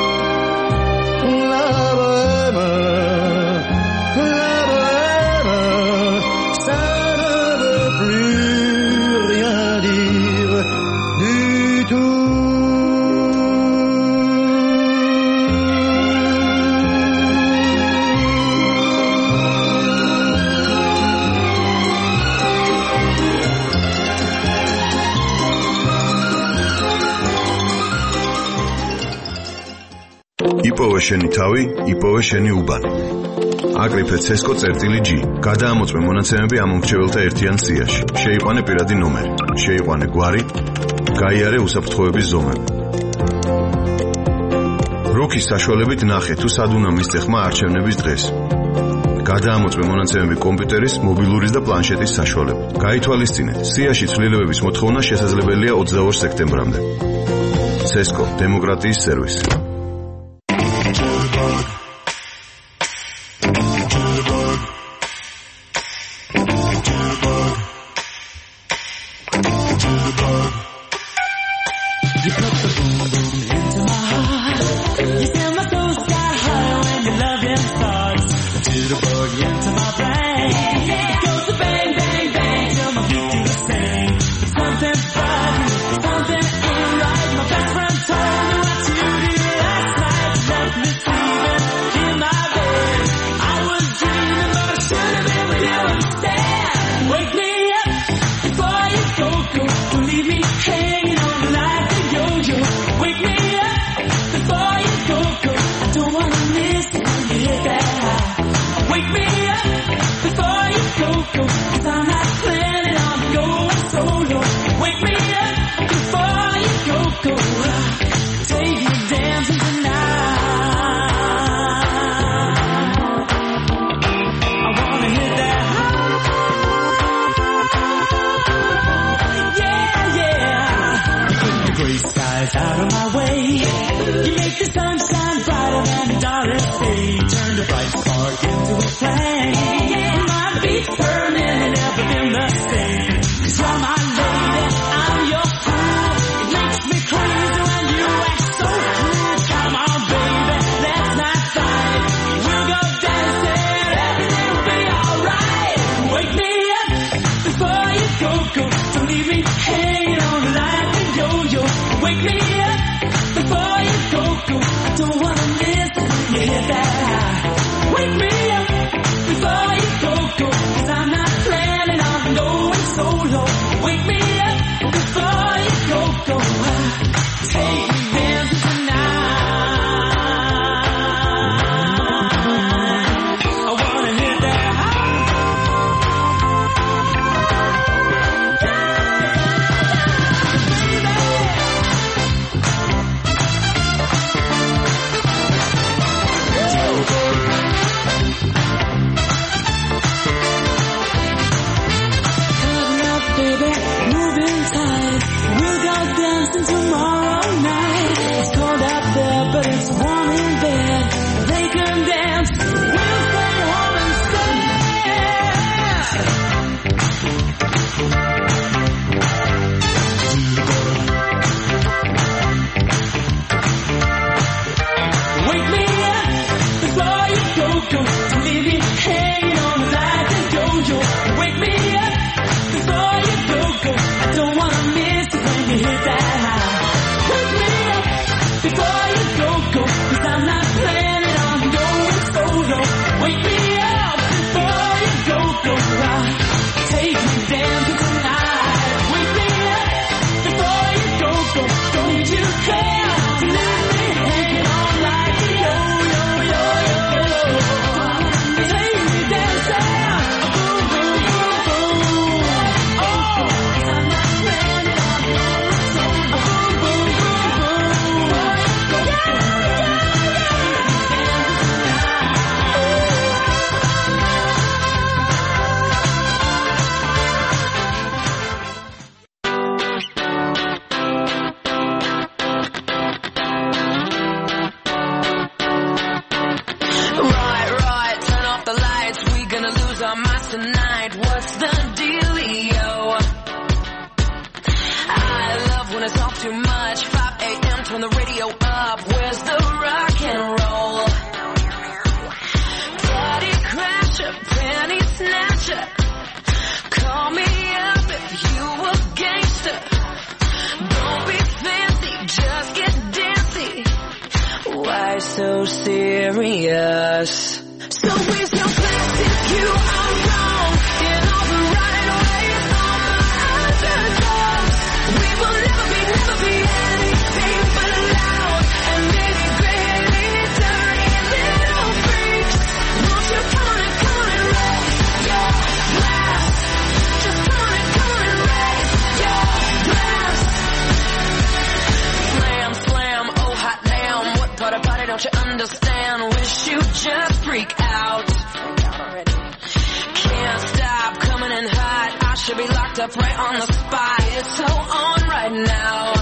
La bohème, la bohème, ça ne veut plus rien dire du tout. იპოვე შენი თავი, იპოვე შენი უბანი. აკრიფე ცესკო წერტილი G. გადაამოწმე მონაცემები ამ მომრჩეველთა ერთიან სიაში. შეიყვანე პირადი ნომერი, შეიყვანე გვარი, გაიარე უსაფრთხოების ზომები. როქის საშუალებით ნახე თუ სად უნდა მისცე ხმა არჩევნების დღეს. გადაამოწმე მონაცემები კომპიუტერის, მობილურის და პლანშეტის საშუალებით. გაითვალისწინეთ, სიაში ცვლილებების მოთხოვნა შესაძლებელია ოცდაორ სექტემბრამდე. ცესკო, დემოკრატიის სერვისი. Why so serious? So raise your glass if you are wrong in all the right ways. On the underdogs, we will never be, never be anything but loud and maybe greatly dirty little freaks. Won't you come on and come on and raise your glass? Just come on and come on and raise your glass. Slam, slam, oh hot damn, what part about it don't you understand? Wish you just freak out. Can't stop coming in hot. I should be locked up right on the spot. It's so on right now.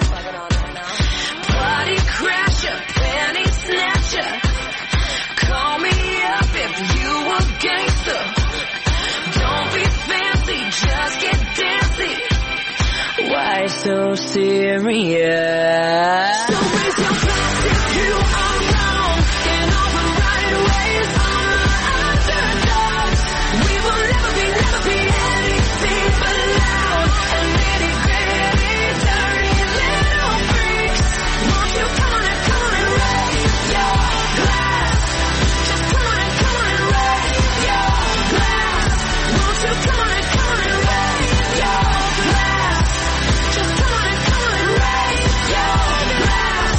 Party crasher, penny snatcher. Call me up if you a gangster. Don't be fancy, just get dancy. Why so serious? So raise your glass if you are wrong in all the right ways. On the underdogs, we will never be, never be anything but loud and nitty gritty, dirty little freaks. Won't you come on and come on and raise your glass? Just come on and come on and raise your glass. Won't you come on and come on and raise your glass? Just come on and come on and raise your glass.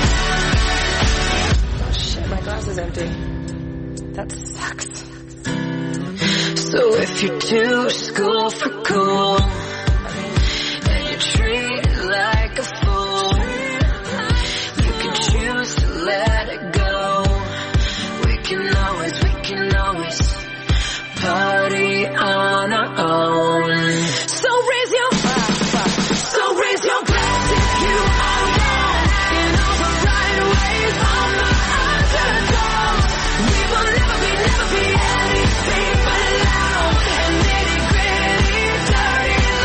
Oh shit, my glass is empty. That sucks. So if you're too school for cool and you treat it like a fool, you can choose to let it go. We can always, we can always party on our own. So raise your So raise your glass if you are wrong in all the right ways. On the underdogs, we will never be, never be anything but loud and nitty gritty, dirty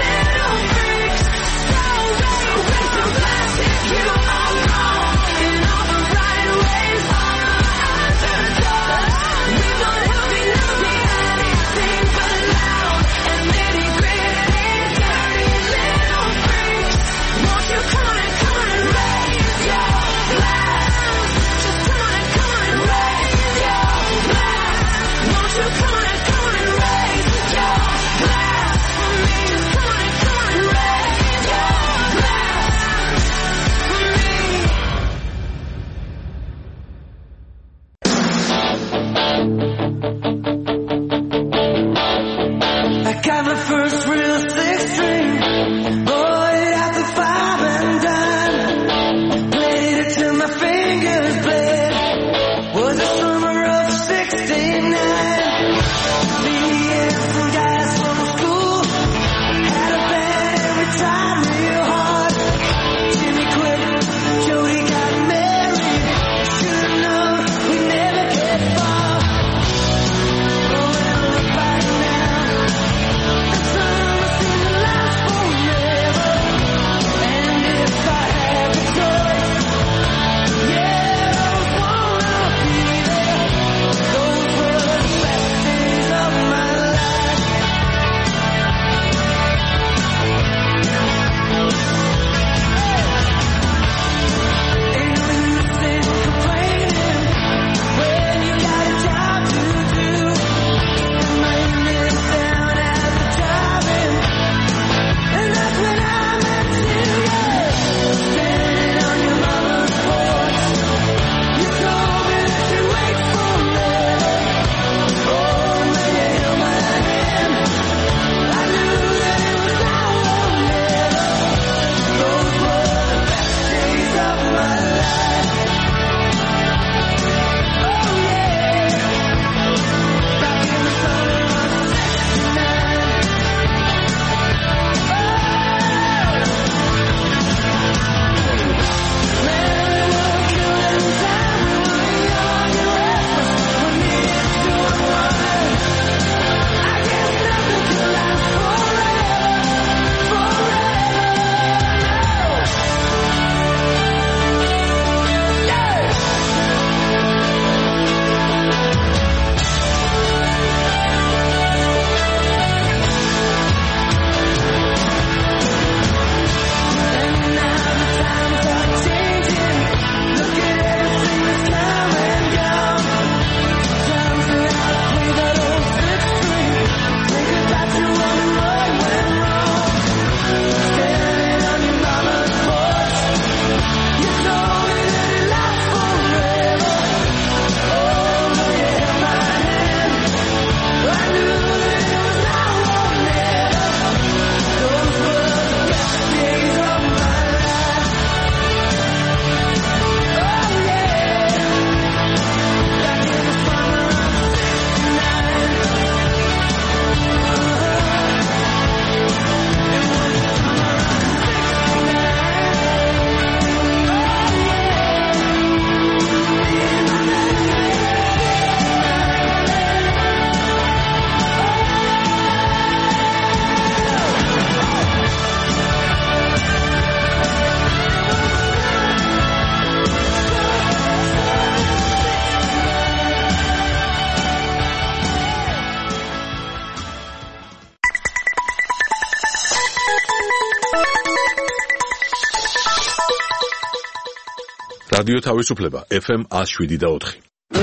რადიო თავისუფლება ეფ ემ one oh seven და four.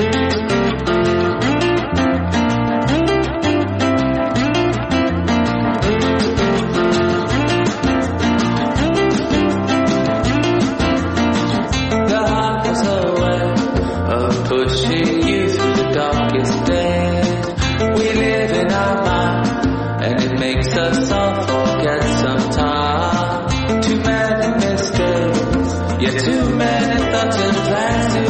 Pushing you through the darkest days. We live in our mind, and it makes us all forget sometimes. Too many mistakes, yeah, too many thoughts and plans to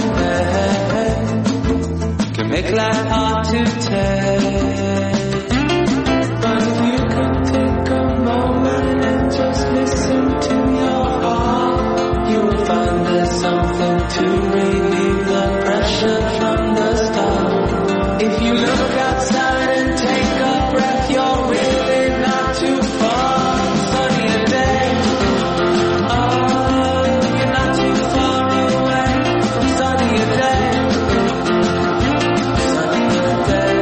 make can make life hard to take. But if you could take a moment and just listen to your heart, you will find there's something to relieve the pressure from the start. If you look outside and take a breath, you're really not too far. Sunny day, oh, you're not too far away. Sunny day, sunny day.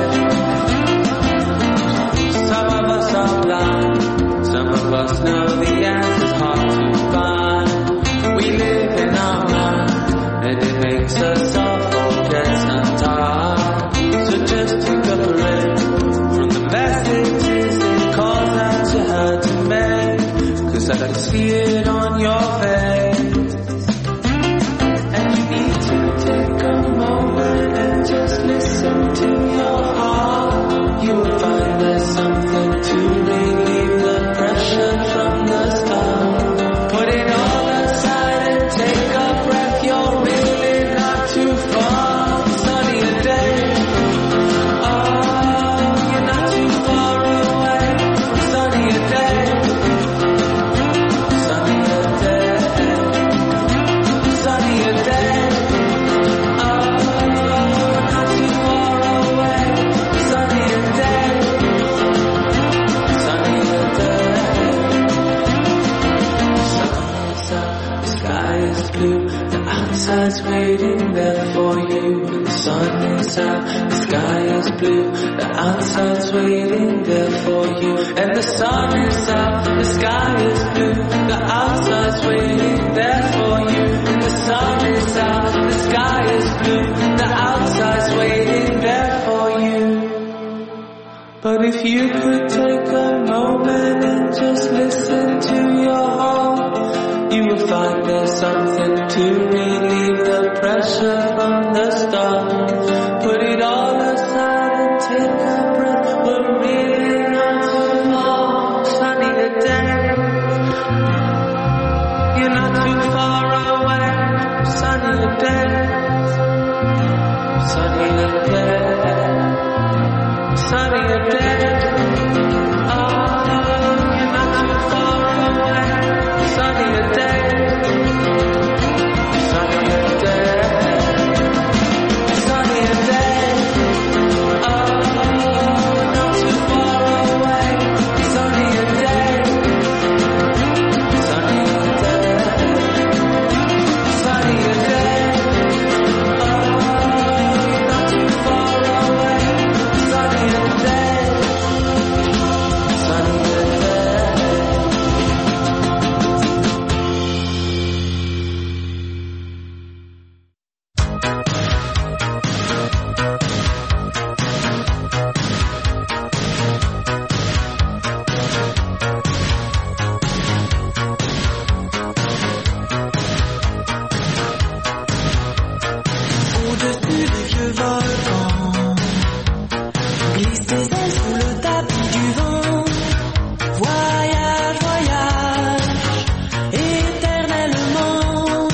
Some of us are blind, some of us know the answer's hard to find. We live in our mind, and it makes us all forget sometimes. So just take a break from the messages they cause that you had to make, 'cause I can see it on your face. And you need to take a moment and just listen to your heart. You will find there's something to relieve the pressure from the start. Put it all aside and take a breath. You're really not too far. Sunny day, oh, you're not too far away. Sunny day, sunny day, sunny day, oh, not too far away. Sunny day, sunny day. Sun's up, the sky is blue, the outside's waiting there for you. The sun is out, the sky is blue, the outside's waiting there for you. And the sun is out, the sky is blue, the outside's waiting there for you. And the sun is out, the sky is blue, the outside's waiting there for you. But if you could take a moment and just listen to your heart, you will find there's something to relieve the pressure from the start. Put it all aside and take a breath. We're really not too far. Sunny day, you're not too far away. Sunny day, sunny day, sunny day. Oh, you're not too far away. Sunny day, sunny day, sunny day. Oh, not too far away. Sunny day, sunny day, sunny day. Oh, not too far away. Sunny day, sunny day. Au-dessus des vieux volcans, glisse tes ailes sous le tapis du vent. Voyage, voyage, éternellement.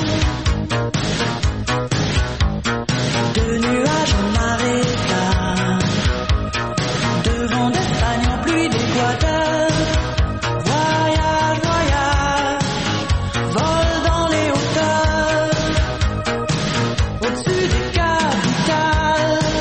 De nuages en marécage, de vent d'Espagne en pluie d'Équateur. Voyage, voyage, vole dans les hauteurs. Au-dessus des capitales,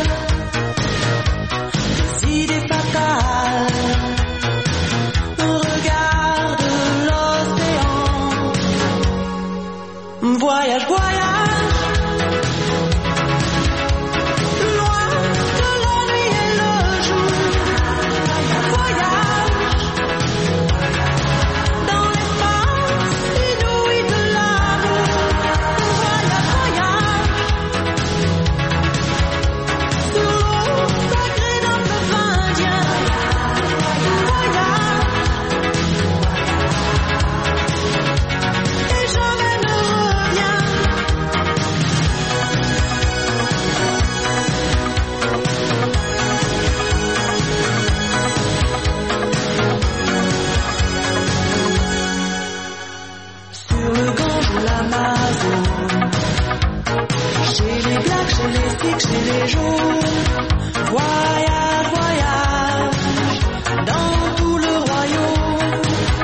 c'est les cycles, c'est les jours. Voyage, voyage, dans tout le royaume.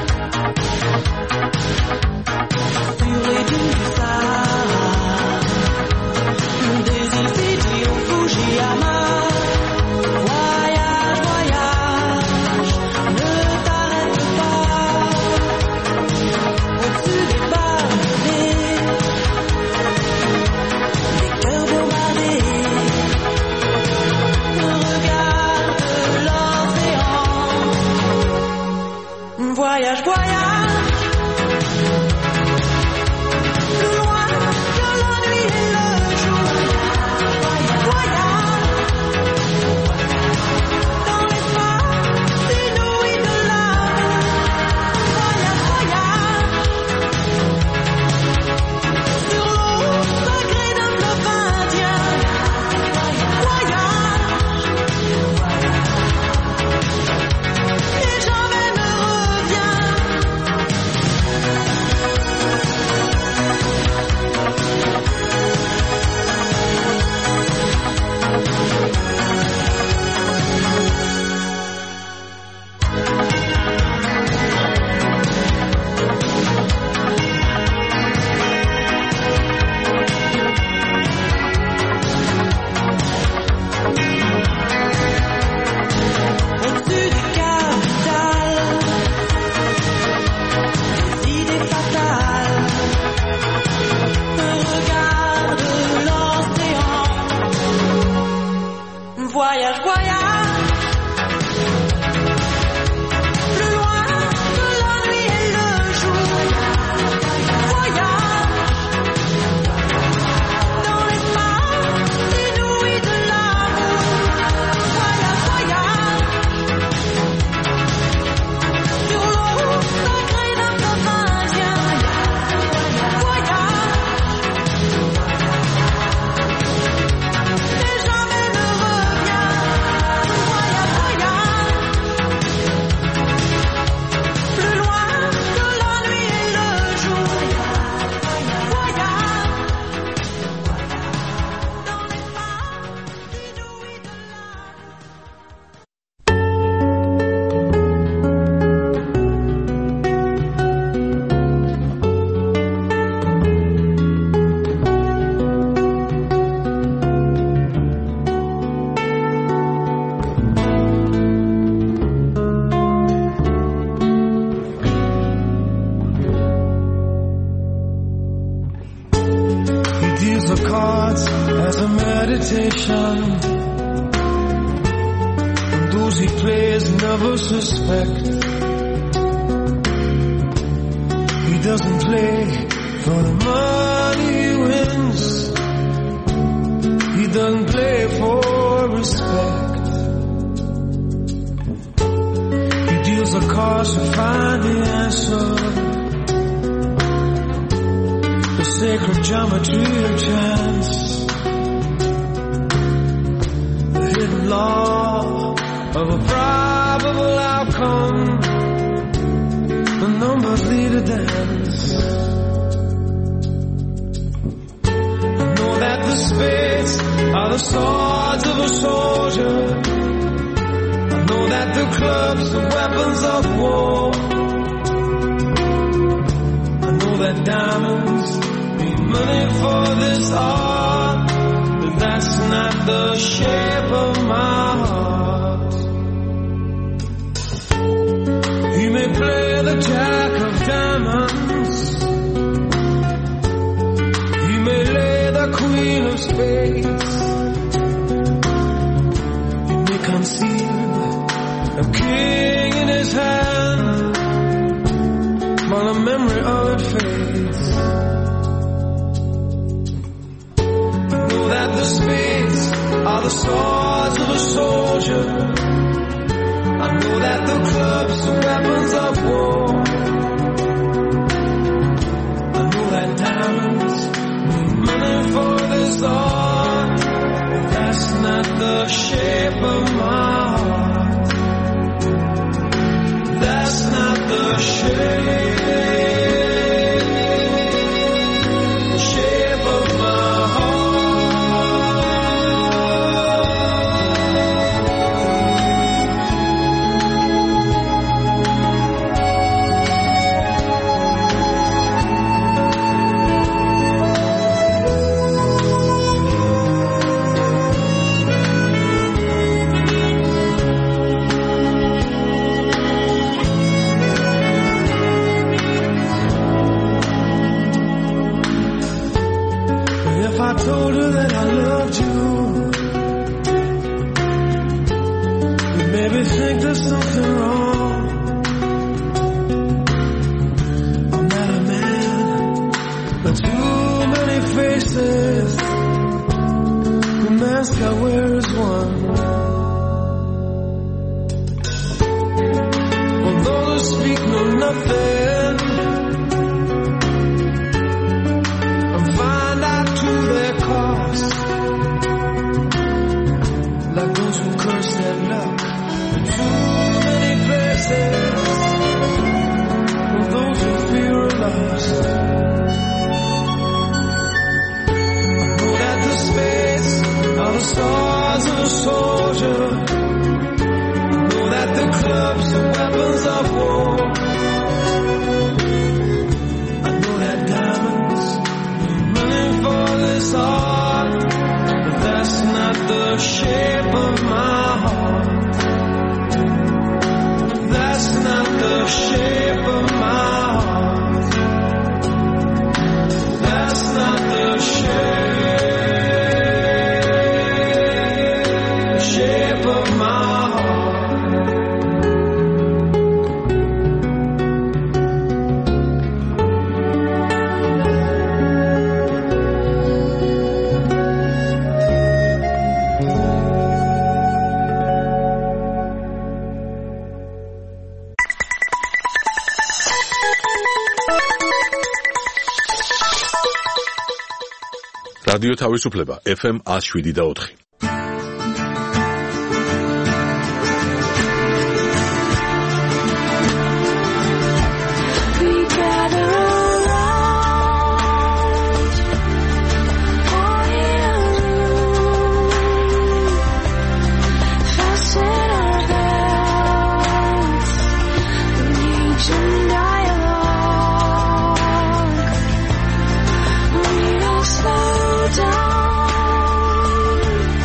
Purée du Sahara, des îles Fidji au Fujiyama. Voyage, voyage, ne t'arrête pas. Au-dessus des palmiers, des cœurs bombardés. Regarde l'océan. Voyage, voyage. Plus loin que la nuit et le jour. Voyage. Dans l'espace inouï de l'amour. Voyage, voyage. Sur l'eau sacrée d'un fleuve indien. Voyage. Et jamais ne reviens. Au-dessus des capitales, des idées fatales. Regarde l'océan. Voyage, voyage. Plus loin que la nuit et le jour. Voyage. Dans l'espace inouï de l'amour. Voyage, voyage. Sur l'eau sacrée d'un fleuve indien. Voyage. Et jamais ne reviens. Voyage, voyage. Plus loin que la nuit et le jour. Voyage. Dans l'espace inouï de He deals the cards as a meditation, and those he plays never suspect. He doesn't play for the money he wins. He doesn't play for respect. He deals the cards to find the answer. The sacred geometry of chance, the hidden law of a probable outcome. The numbers lead a dance. I know that the spades are the swords of a soldier. I know that the clubs are weapons of war. I know that diamonds need money for this art, but that's not the shape of my heart. He may play the jack of diamonds. He may lay the queen of spades. He may conceal a king in his hand, while the memory of it fades. I know that the spades are the swords of a soldier. I know that the clubs are weapons of war. I know that diamonds need money for this art, but that's not the shape of my heart. That's not the shape. Shape of my heart. night sky where is one. For those who speak know nothing and find out to their cost, like those who curse their luck in too many places. For those who fear a loss, are the stars of a soldier. I know that the clubs are weapons of war. I know that diamonds are running for this heart, but that's not the shape of my heart. That's not the shape of my heart. That's not the shape. რადიო თავისუფლება ეფ ემ one oh seven და four. Down.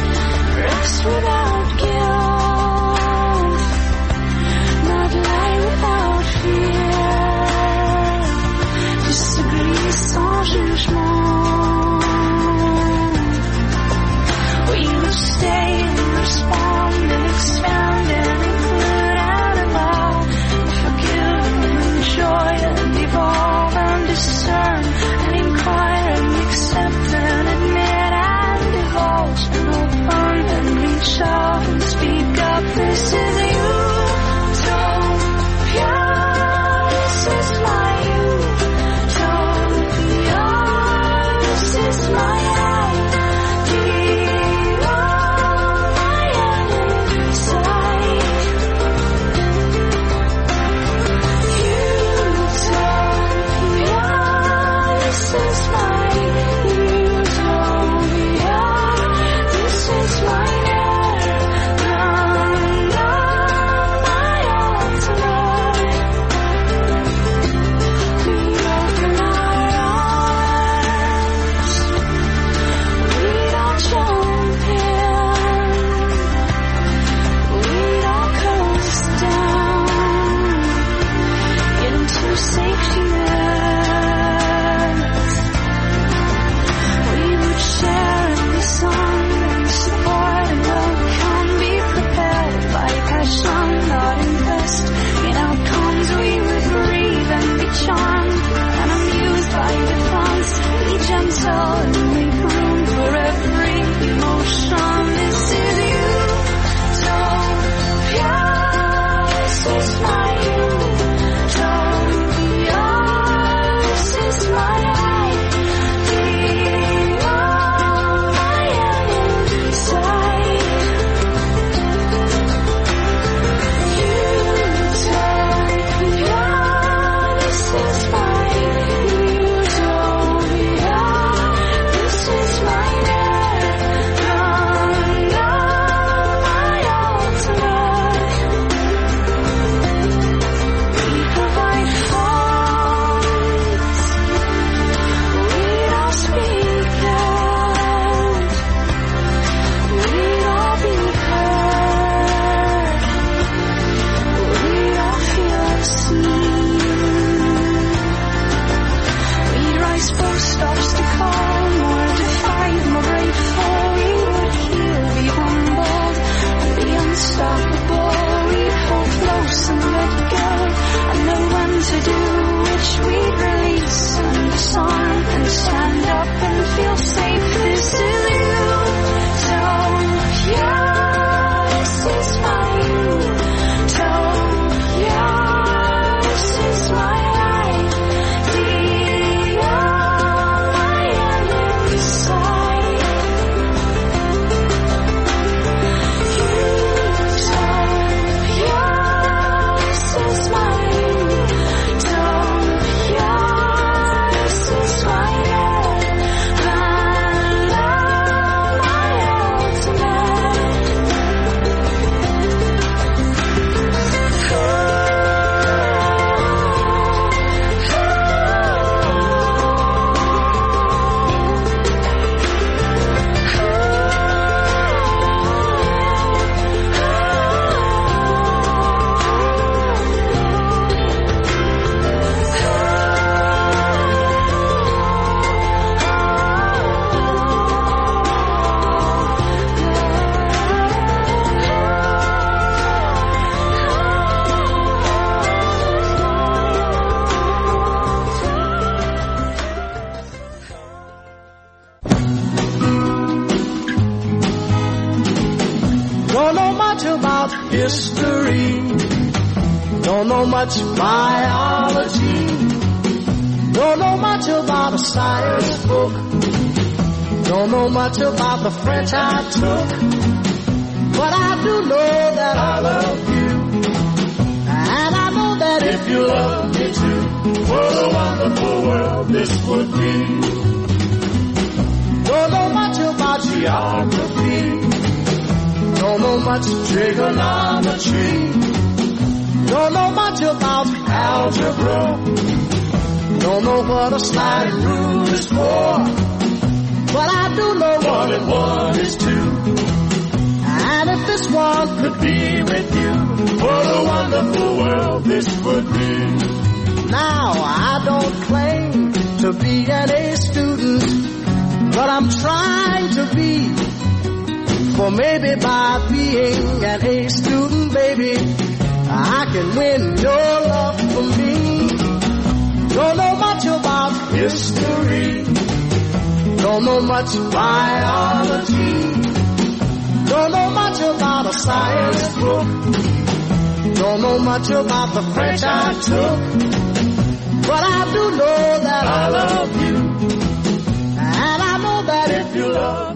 much about history. Don't know much biology. Don't know much about a science book. Don't know much about the French I took. But I do know that I love you. And I know that if you love me too, what a wonderful world this would be. Don't know much about geography. Don't know much trigonometry. Don't know much about algebra. Don't know what a sliding rule is for. But I do know one and one is two. And if this one could be with you, what a wonderful world this would be. Now I don't claim to be an A student, but I'm trying to be. For maybe by being an A student, baby, I can win your love for me. Don't know much about history. Don't know much biology. Don't know much about a science book. Don't know much about the French I took. But I do know that I love you. And I know that if you love